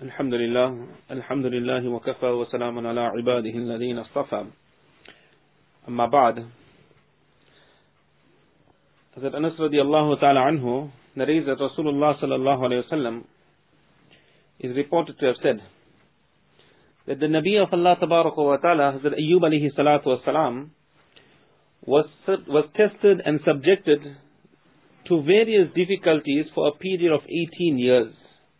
Alhamdulillah wa kafa wa salamun ala ibadihi alladhina istafa. Amma ba'd. Hazrat Anas radiyallahu ta'ala anhu narrates that Rasulullah sallallahu alayhi wa sallam is reported to have said that the Nabi of Allah tabaraka wa ta'ala, Hazrat Ayyub alayhi salatu wa salam, was tested and subjected to various difficulties for a period of 18 years.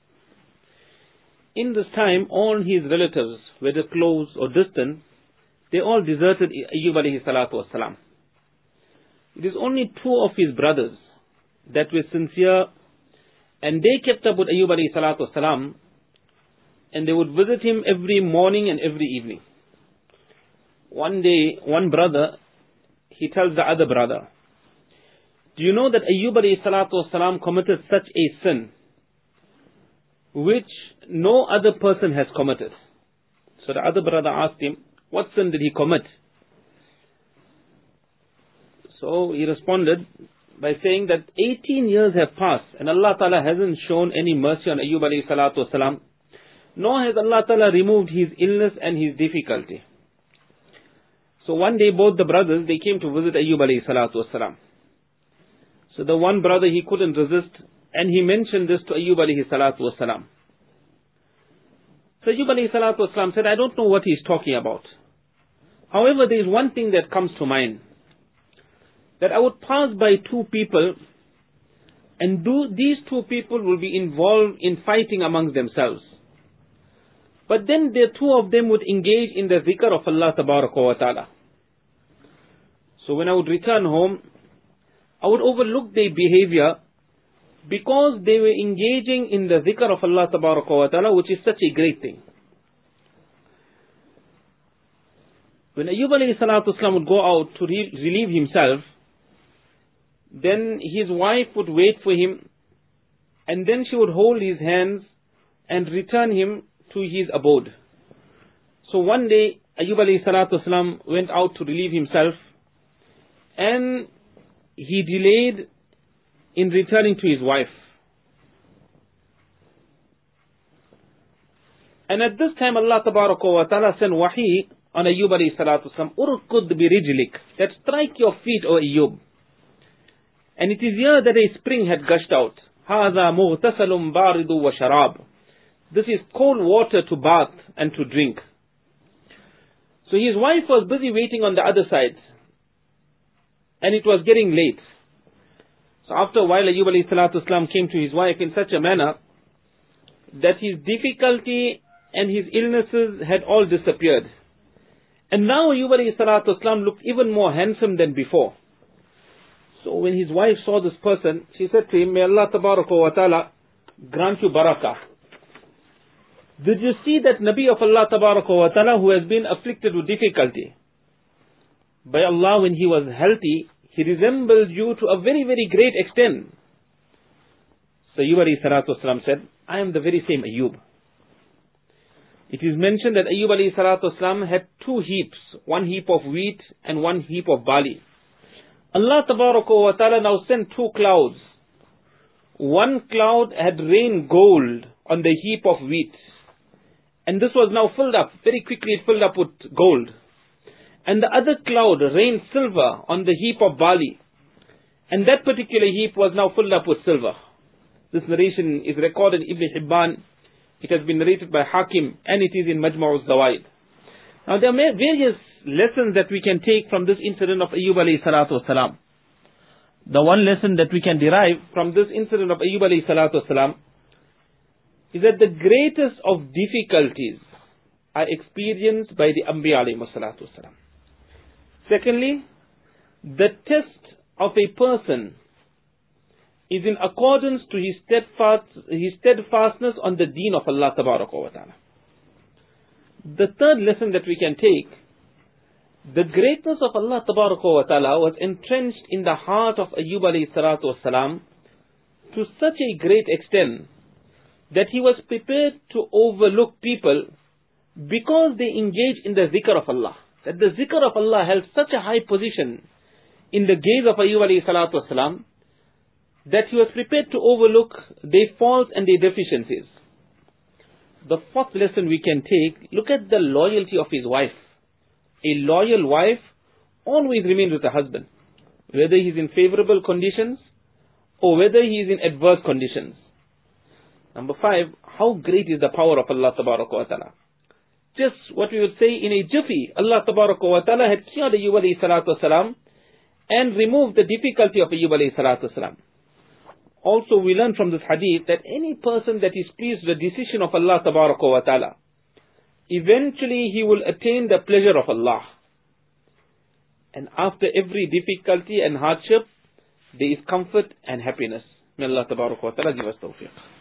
In this time, all his relatives, whether close or distant, they all deserted Ayyub alayhi salatu wasalam. It is only two of his brothers that were sincere, and they kept up with Ayyub alayhi salatu wasalam, and they would visit him every morning and every evening. One day, one brother, he tells the other brother, "Do you know that Ayyub alayhi salatu wasalam committed such a sin which no other person has committed?" So the other brother asked him, "What sin did he commit?" So he responded by saying that 18 years have passed and Allah Ta'ala hasn't shown any mercy on Ayyub alayhi salatu wasalam, nor has Allah Ta'ala removed his illness and his difficulty. So one day both the brothers, they came to visit Ayyub alayhi salatu wasalam. So the one brother, he couldn't resist, and he mentioned this to Ayyub alayhi salatu wasalam. So Ayyub alayhi salatu wasalam said, "I don't know what he's talking about. However, there is one thing that comes to mind, that I would pass by two people, and these two people will be involved in fighting amongst themselves. But then the two of them would engage in the zikr of Allah tabaraka wa ta'ala. So when I would return home, I would overlook their behavior because they were engaging in the zikr of Allah tabaraka wa ta'ala, which is such a great thing." When Ayyub alayhi salatu wasalam would go out to relieve himself, then his wife would wait for him, and then she would hold his hands and return him to his abode. So one day, Ayyub alayhi salatu wasalam went out to relieve himself, and he delayed in returning to his wife. And at this time, Allah tabaraka wa ta'ala sent wahi on Ayyub alayhi salatu wasalam, "Urkud bi rijlik," that strike your feet, O Ayyub. And it is here that a spring had gushed out. "Hadha mughtasalun baridu wa sharab." This is cold water to bath and to drink. So his wife was busy waiting on the other side, and it was getting late. So after a while, Ayyub alayhi salatu wasalam came to his wife in such a manner that his difficulty and his illnesses had all disappeared. And now Ayyub alayhi salatu wasalam looked even more handsome than before. So when his wife saw this person, she said to him, "May Allah tabaraka wa ta'ala grant you barakah. Did you see that Nabi of Allah tabaraka wa ta'ala who has been afflicted with difficulty? By Allah, when he was healthy, he resembled you to a very, very great extent." So Ayyub alayhi salatu wasalam said, "I am the very same Ayyub." It is mentioned that Ayyub alayhi salatu wasalam had two heaps, one heap of wheat and one heap of barley. Allah tabaraka wa ta'ala now sent two clouds. One cloud had rained gold on the heap of wheat, and this was now filled up, very quickly it filled up with gold. And the other cloud rained silver on the heap of barley, and that particular heap was now filled up with silver. This narration is recorded in Ibn Hibban. It has been narrated by Hakim, and it is in Majma'uz Zawaid. Now there are various lessons that we can take from this incident of Ayyub alayhi salatu wasalam. The one lesson that we can derive from this incident of Ayyub alayhi salatu wasalam is that the greatest of difficulties are experienced by the Anbiya alayhi salatu wasalam. Secondly, the test of a person is in accordance to his steadfastness on the deen of Allah tabaraka wa ta'ala. The third lesson that we can take, the greatness of Allah tabaraka wa ta'ala was entrenched in the heart of Ayyub alayhi salatu wasalam to such a great extent that he was prepared to overlook people because they engaged in the zikr of Allah. That the zikr of Allah held such a high position in the gaze of Ayyub alayhi salatu wasalam that he was prepared to overlook their faults and their deficiencies. The fourth lesson we can take, look at the loyalty of his wife. A loyal wife always remains with her husband, whether he is in favorable conditions or whether he is in adverse conditions. Number 5, how great is the power of Allah Tabaraka wa Ta'ala. Just what we would say in a jiffy, Allah Tabaraka wa Ta'ala had cured Ayyub alayhi salatu wasalam and removed the difficulty of Ayyub alayhi salatu wasalam. Also, we learn from this hadith that any person that is pleased with the decision of Allah Tabaraka wa Ta'ala, eventually he will attain the pleasure of Allah. And after every difficulty and hardship, there is comfort and happiness. May Allah Tabaraka wa Ta'ala give us tawfiq.